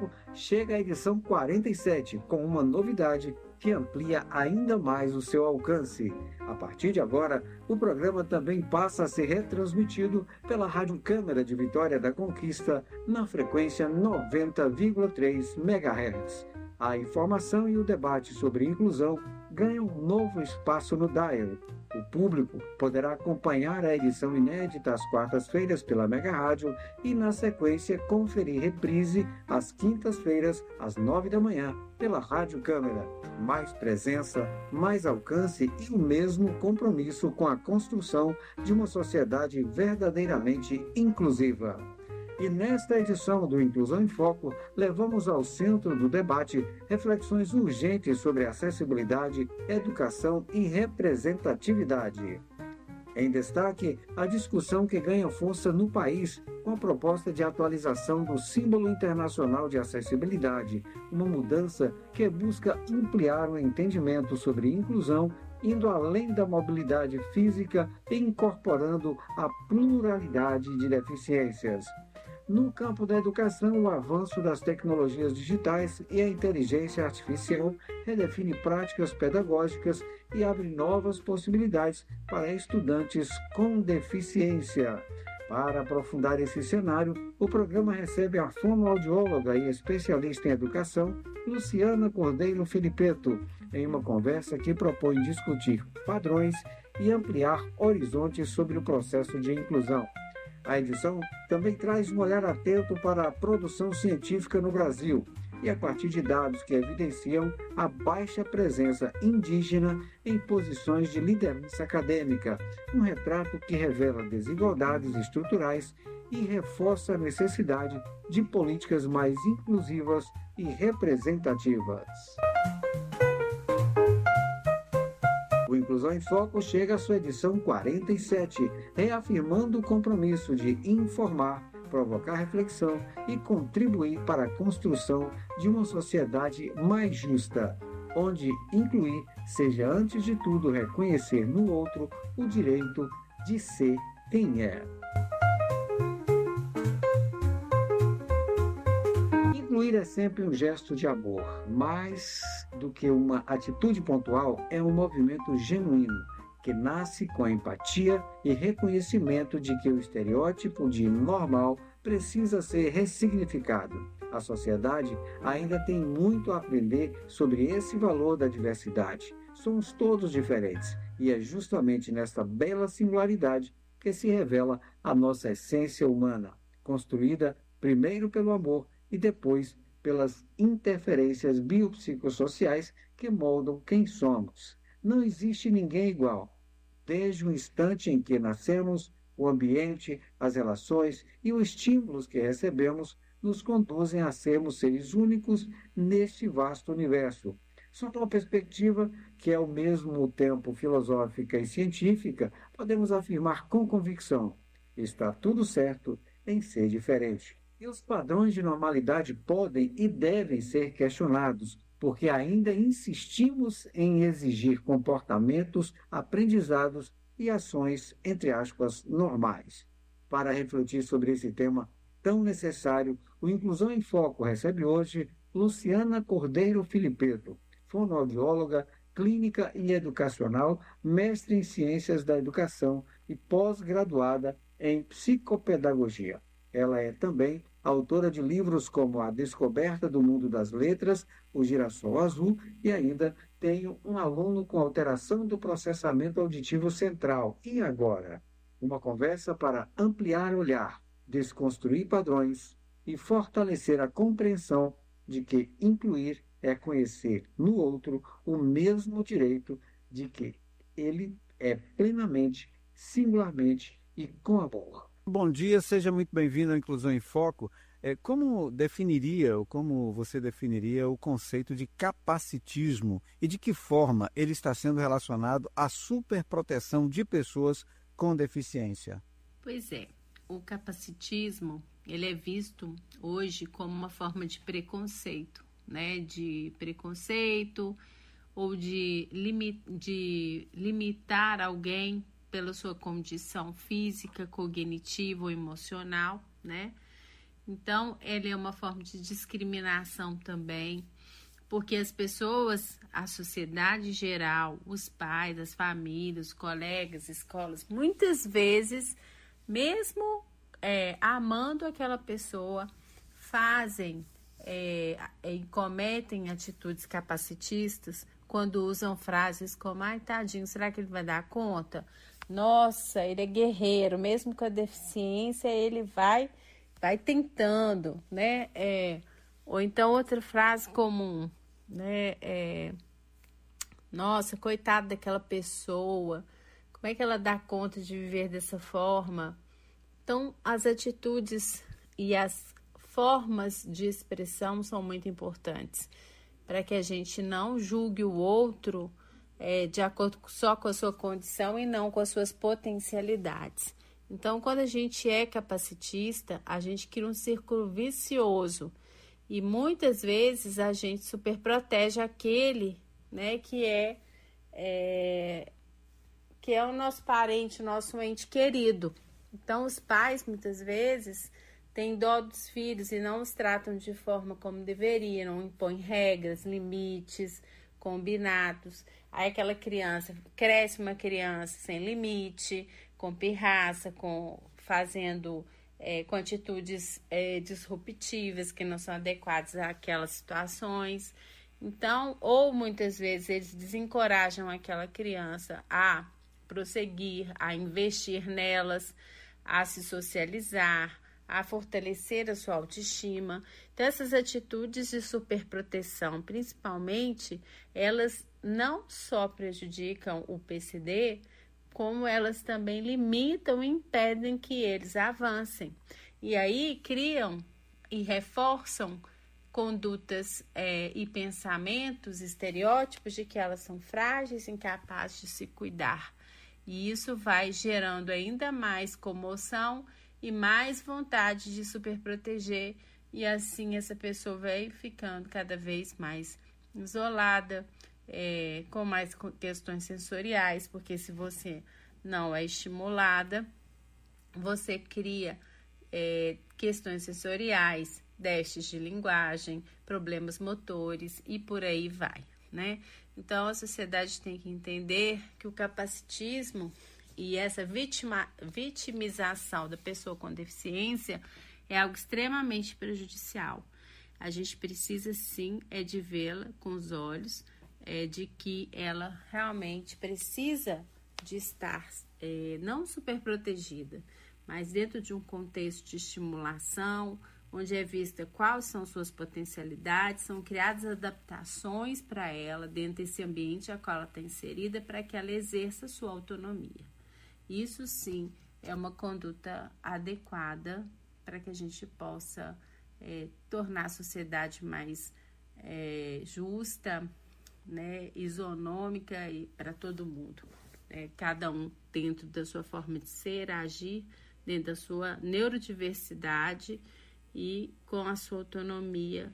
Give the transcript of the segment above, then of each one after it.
Foco chega à edição 47, com uma novidade que amplia ainda mais o seu alcance. A partir de agora, o programa também passa a ser retransmitido pela Rádio Câmara de Vitória da Conquista, na frequência 90,3 MHz. A informação e o debate sobre inclusão ganham um novo espaço no Dial. O público poderá acompanhar a edição inédita às quartas-feiras pela Mega Rádio e, na sequência, conferir reprise às quintas-feiras, às 9 da manhã, pela Rádio Câmara. Mais presença, mais alcance e o mesmo compromisso com a construção de uma sociedade verdadeiramente inclusiva. E nesta edição do Inclusão em Foco, levamos ao centro do debate reflexões urgentes sobre acessibilidade, educação e representatividade. Em destaque, a discussão que ganha força no país com a proposta de atualização do Símbolo Internacional de Acessibilidade, uma mudança que busca ampliar o entendimento sobre inclusão, indo além da mobilidade física e incorporando a pluralidade de deficiências. No campo da educação, o avanço das tecnologias digitais e a inteligência artificial redefine práticas pedagógicas e abre novas possibilidades para estudantes com deficiência. Para aprofundar esse cenário, o programa recebe a fonoaudióloga e especialista em educação, Luciana Cordeiro Filipeto, em uma conversa que propõe discutir padrões e ampliar horizontes sobre o processo de inclusão. A edição também traz um olhar atento para a produção científica no Brasil e a partir de dados que evidenciam a baixa presença indígena em posições de liderança acadêmica, um retrato que revela desigualdades estruturais e reforça a necessidade de políticas mais inclusivas e representativas. O Inclusão em Foco chega à sua edição 47, reafirmando o compromisso de informar, provocar reflexão e contribuir para a construção de uma sociedade mais justa, onde incluir seja, antes de tudo, reconhecer no outro o direito de ser quem é. Incluir é sempre um gesto de amor, mais do que uma atitude pontual, é um movimento genuíno, que nasce com a empatia e reconhecimento de que o estereótipo de normal precisa ser ressignificado. A sociedade ainda tem muito a aprender sobre esse valor da diversidade. Somos todos diferentes, e é justamente nesta bela singularidade que se revela a nossa essência humana, construída primeiro pelo amor e depois pelas interferências biopsicossociais que moldam quem somos. Não existe ninguém igual. Desde o instante em que nascemos, o ambiente, as relações e os estímulos que recebemos nos conduzem a sermos seres únicos neste vasto universo. Sob uma perspectiva que é ao mesmo tempo filosófica e científica, podemos afirmar com convicção: está tudo certo em ser diferente. E os padrões de normalidade podem e devem ser questionados, porque ainda insistimos em exigir comportamentos, aprendizados e ações, entre aspas, normais. Para refletir sobre esse tema tão necessário, o Inclusão em Foco recebe hoje Luciana Cordeiro Filipeto, fonoaudióloga, clínica e educacional, mestre em Ciências da Educação e pós-graduada em Psicopedagogia. Ela é também autora de livros como A Descoberta do Mundo das Letras, O Girassol Azul e ainda tenho um aluno com alteração do processamento auditivo central. E agora? Uma conversa para ampliar o olhar, desconstruir padrões e fortalecer a compreensão de que incluir é conhecer no outro o mesmo direito de que ele é plenamente, singularmente e com amor. Bom dia, seja muito bem-vindo à Inclusão em Foco. Como você definiria o conceito de capacitismo e de que forma ele está sendo relacionado à superproteção de pessoas com deficiência? Pois é, o capacitismo ele é visto hoje como uma forma de preconceito, né? De preconceito ou de limitar alguém pela sua condição física, cognitiva ou emocional, né? Então, ele é uma forma de discriminação também, porque as pessoas, a sociedade em geral, os pais, as famílias, os colegas, escolas, muitas vezes, mesmo amando aquela pessoa, fazem e cometem atitudes capacitistas quando usam frases como: ai, tadinho, será que ele vai dar conta? Nossa, ele é guerreiro, mesmo com a deficiência, ele vai tentando, né? Ou então outra frase comum, né? Nossa, coitada daquela pessoa, como é que ela dá conta de viver dessa forma? Então, as atitudes e as formas de expressão são muito importantes para que a gente não julgue o outro de acordo só com a sua condição e não com as suas potencialidades. Então, quando a gente é capacitista, a gente cria um círculo vicioso e muitas vezes a gente superprotege aquele, né, que é o nosso parente, o nosso ente querido. Então, os pais, muitas vezes, têm dó dos filhos e não os tratam de forma como deveriam, impõem regras, limites, combinados. Aí aquela criança, cresce uma criança sem limite, com pirraça, fazendo com atitudes disruptivas que não são adequadas àquelas situações. Então, ou muitas vezes eles desencorajam aquela criança a prosseguir, a investir nelas, a se socializar, a fortalecer a sua autoestima. Então, essas atitudes de superproteção, principalmente, elas não só prejudicam o PCD, como elas também limitam e impedem que eles avancem. E aí criam e reforçam condutas e pensamentos, estereótipos de que elas são frágeis, incapazes de se cuidar. E isso vai gerando ainda mais comoção e mais vontade de superproteger, e assim essa pessoa vai ficando cada vez mais isolada, com mais questões sensoriais, porque se você não é estimulada, você cria questões sensoriais, déficits de linguagem, problemas motores e por aí vai, né? Então, a sociedade tem que entender que o capacitismo e essa vitimização da pessoa com deficiência é algo extremamente prejudicial. A gente precisa, sim, de vê-la com os olhos, de que ela realmente precisa de estar não super protegida, mas dentro de um contexto de estimulação, onde é vista quais são suas potencialidades, são criadas adaptações para ela dentro desse ambiente a qual ela está inserida, para que ela exerça sua autonomia. Isso sim é uma conduta adequada para que a gente possa tornar a sociedade mais justa, né, isonômica e para todo mundo. Cada um dentro da sua forma de ser, agir, dentro da sua neurodiversidade e com a sua autonomia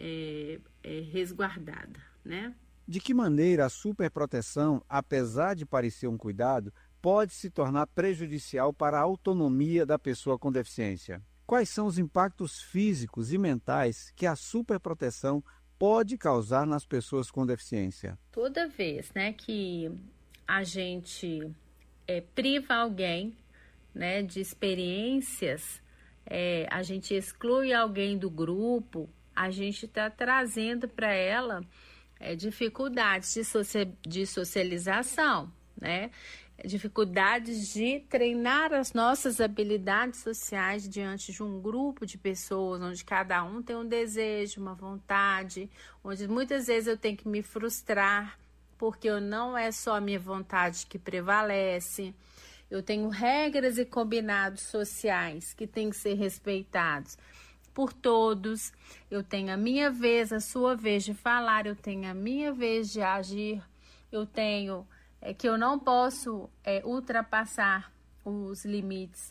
resguardada, né? De que maneira a superproteção, apesar de parecer um cuidado, pode se tornar prejudicial para a autonomia da pessoa com deficiência? Quais são os impactos físicos e mentais que a superproteção pode causar nas pessoas com deficiência? Toda vez, né, que a gente priva alguém, né, de experiências, a gente exclui alguém do grupo, a gente está trazendo para ela dificuldades de socialização, né? Dificuldades de treinar as nossas habilidades sociais diante de um grupo de pessoas, onde cada um tem um desejo, uma vontade, onde muitas vezes eu tenho que me frustrar, porque não é só a minha vontade que prevalece. Eu tenho regras e combinados sociais que têm que ser respeitados por todos. Eu tenho a minha vez, a sua vez de falar, eu tenho a minha vez de agir, eu tenho que eu não posso ultrapassar os limites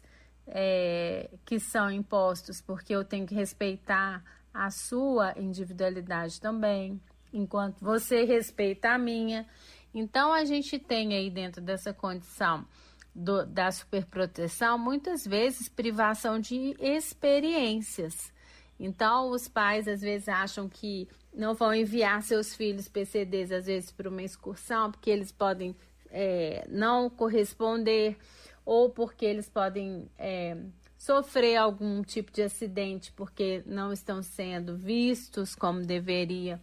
que são impostos, porque eu tenho que respeitar a sua individualidade também, enquanto você respeita a minha. Então, a gente tem aí dentro dessa condição da superproteção, muitas vezes privação de experiências, Então, os pais às vezes acham que não vão enviar seus filhos PCDs, às vezes, para uma excursão, porque eles podem não corresponder, ou porque eles podem sofrer algum tipo de acidente, porque não estão sendo vistos como deveria,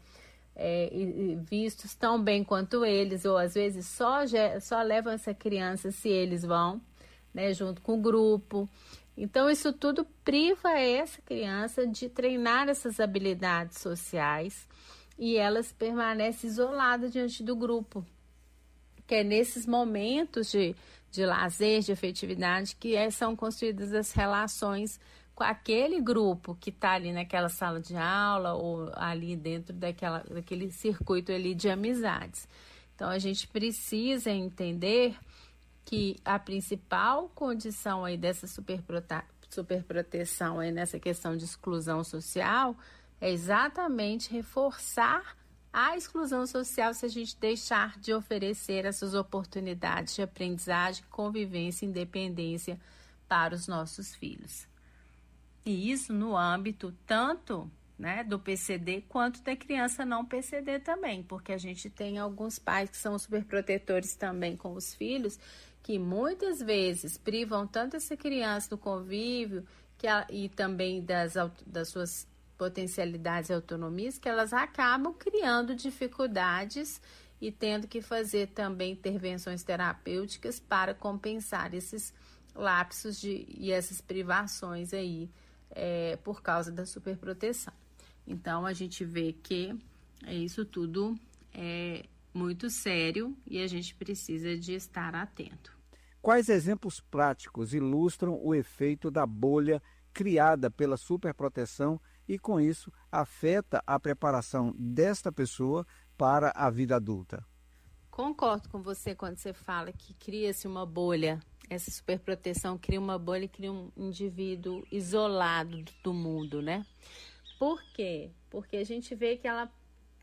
vistos tão bem quanto eles, ou às vezes só levam essa criança se eles vão, né, junto com o grupo. Então, isso tudo priva essa criança de treinar essas habilidades sociais e elas permanecem isoladas diante do grupo. Que é nesses momentos de lazer, de afetividade, que são construídas as relações com aquele grupo que está ali naquela sala de aula ou ali dentro daquele circuito ali de amizades. Então, a gente precisa entender que a principal condição aí dessa superproteção aí nessa questão de exclusão social é exatamente reforçar a exclusão social se a gente deixar de oferecer essas oportunidades de aprendizagem, convivência e independência para os nossos filhos. E isso no âmbito tanto, né, do PCD quanto da criança não PCD também, porque a gente tem alguns pais que são superprotetores também com os filhos, que muitas vezes privam tanto essa criança do convívio e também das suas potencialidades e autonomias, que elas acabam criando dificuldades e tendo que fazer também intervenções terapêuticas para compensar esses lapsos e essas privações aí por causa da superproteção. Então, a gente vê que isso tudo é muito sério e a gente precisa de estar atento. Quais exemplos práticos ilustram o efeito da bolha criada pela superproteção e, com isso, afeta a preparação desta pessoa para a vida adulta? Concordo com você quando você fala que cria-se uma bolha. Essa superproteção cria uma bolha e cria um indivíduo isolado do mundo, né? Por quê? Porque a gente vê que ela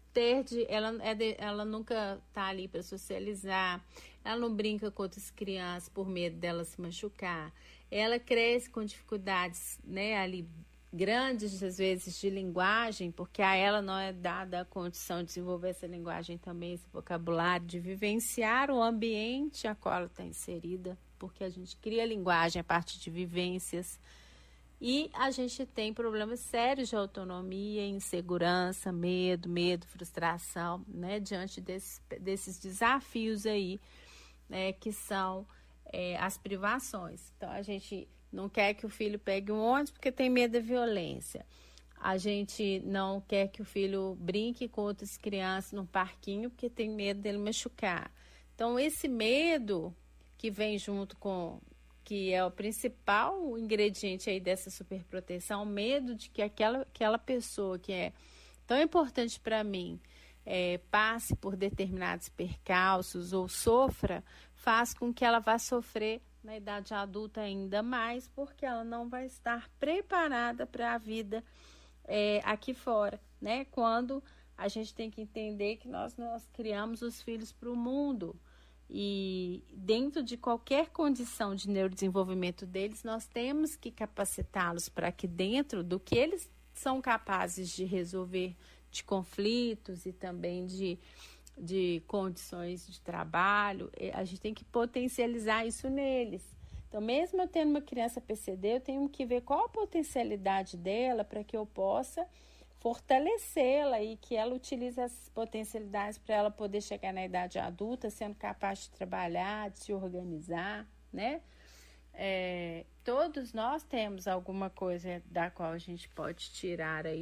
nunca está ali para socializar, ela não brinca com outras crianças por medo dela se machucar, ela cresce com dificuldades, né, ali grandes, às vezes, de linguagem, porque a ela não é dada a condição de desenvolver essa linguagem também, esse vocabulário, de vivenciar o ambiente a qual ela está inserida, porque a gente cria linguagem a partir de vivências. E a gente tem problemas sérios de autonomia, insegurança, medo, frustração, né, diante desses desafios aí, né, que são as privações. Então, a gente não quer que o filho pegue um ônibus porque tem medo da violência. A gente não quer que o filho brinque com outras crianças num parquinho porque tem medo dele machucar. Então, esse medo que vem junto com... que é o principal ingrediente aí dessa superproteção, o medo de que aquela pessoa que é tão importante para mim passe por determinados percalços ou sofra, faz com que ela vá sofrer na idade adulta ainda mais, porque ela não vai estar preparada para a vida aqui fora, né? Quando a gente tem que entender que nós criamos os filhos para o mundo. E dentro de qualquer condição de neurodesenvolvimento deles, nós temos que capacitá-los para que dentro do que eles são capazes de resolver de conflitos e também de condições de trabalho, a gente tem que potencializar isso neles. Então, mesmo eu tendo uma criança PCD, eu tenho que ver qual a potencialidade dela para que eu possa fortalecê-la e que ela utilize essas potencialidades para ela poder chegar na idade adulta sendo capaz de trabalhar, de se organizar, né? Todos nós temos alguma coisa da qual a gente pode tirar aí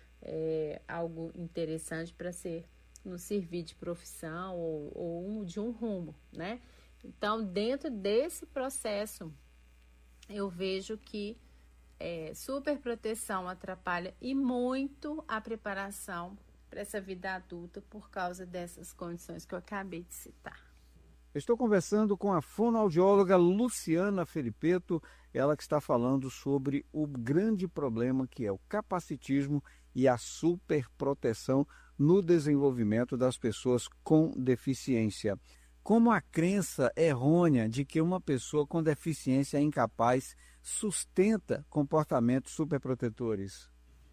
algo interessante para nos servir de profissão ou de um rumo, né? Então, dentro desse processo, eu vejo que superproteção atrapalha e muito a preparação para essa vida adulta por causa dessas condições que eu acabei de citar. Estou conversando com a fonoaudióloga Luciana Felipeto, ela que está falando sobre o grande problema que é o capacitismo e a superproteção no desenvolvimento das pessoas com deficiência. Como a crença errônea de que uma pessoa com deficiência é incapaz sustenta comportamentos superprotetores?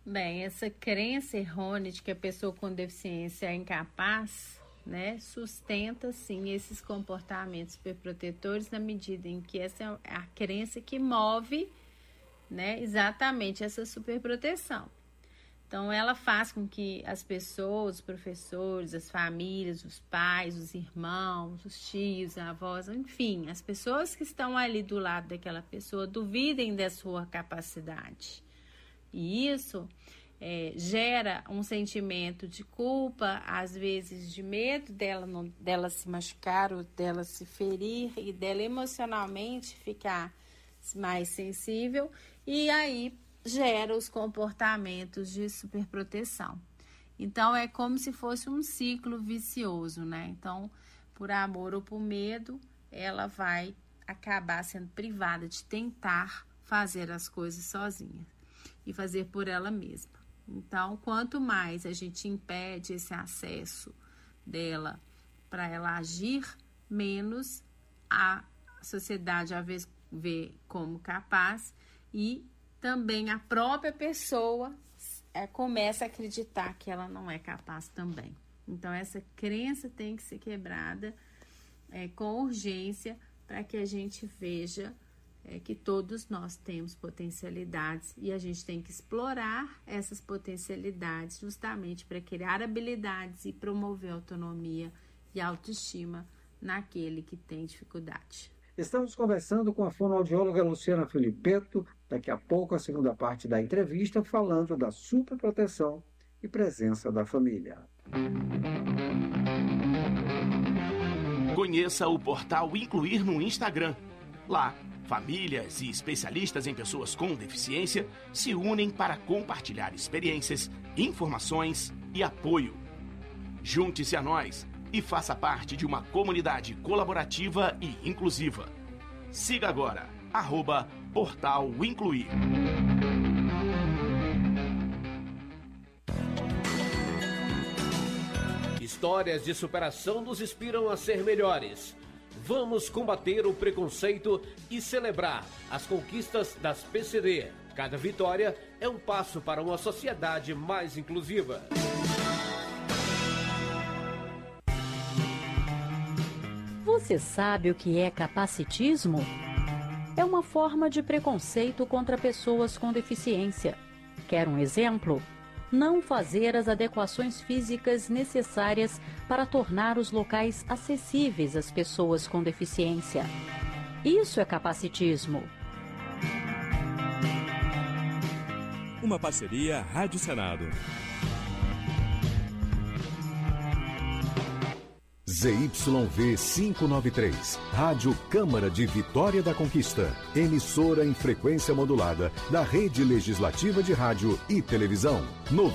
Bem, essa crença errônea de que a pessoa com deficiência é incapaz, né, sustenta, sim, esses comportamentos superprotetores na medida em que essa é a crença que move, né, exatamente essa superproteção. Então, ela faz com que as pessoas, os professores, as famílias, os pais, os irmãos, os tios, a avós, enfim, as pessoas que estão ali do lado daquela pessoa duvidem da sua capacidade. E isso gera um sentimento de culpa, às vezes de medo dela se machucar ou dela se ferir e dela emocionalmente ficar mais sensível, e aí gera os comportamentos de superproteção. Então, é como se fosse um ciclo vicioso, né? Então, por amor ou por medo, ela vai acabar sendo privada de tentar fazer as coisas sozinha e fazer por ela mesma. Então, quanto mais a gente impede esse acesso dela para ela agir, menos a sociedade a vê como capaz e também a própria pessoa começa a acreditar que ela não é capaz também. Então, essa crença tem que ser quebrada com urgência para que a gente veja que todos nós temos potencialidades e a gente tem que explorar essas potencialidades justamente para criar habilidades e promover autonomia e autoestima naquele que tem dificuldade. Estamos conversando com a fonoaudióloga Luciana Filipetto, daqui a pouco a segunda parte da entrevista, falando da superproteção e presença da família. Conheça o portal Incluir no Instagram. Lá, famílias e especialistas em pessoas com deficiência se unem para compartilhar experiências, informações e apoio. Junte-se a nós e faça parte de uma comunidade colaborativa e inclusiva. Siga agora, @Portal Incluir. Histórias de superação nos inspiram a ser melhores. Vamos combater o preconceito e celebrar as conquistas das PCD. Cada vitória é um passo para uma sociedade mais inclusiva. Você sabe o que é capacitismo? É uma forma de preconceito contra pessoas com deficiência. Quer um exemplo? Não fazer as adequações físicas necessárias para tornar os locais acessíveis às pessoas com deficiência. Isso é capacitismo. Uma parceria Rádio Senado. ZYV 593, Rádio Câmara de Vitória da Conquista, emissora em frequência modulada da Rede Legislativa de Rádio e Televisão.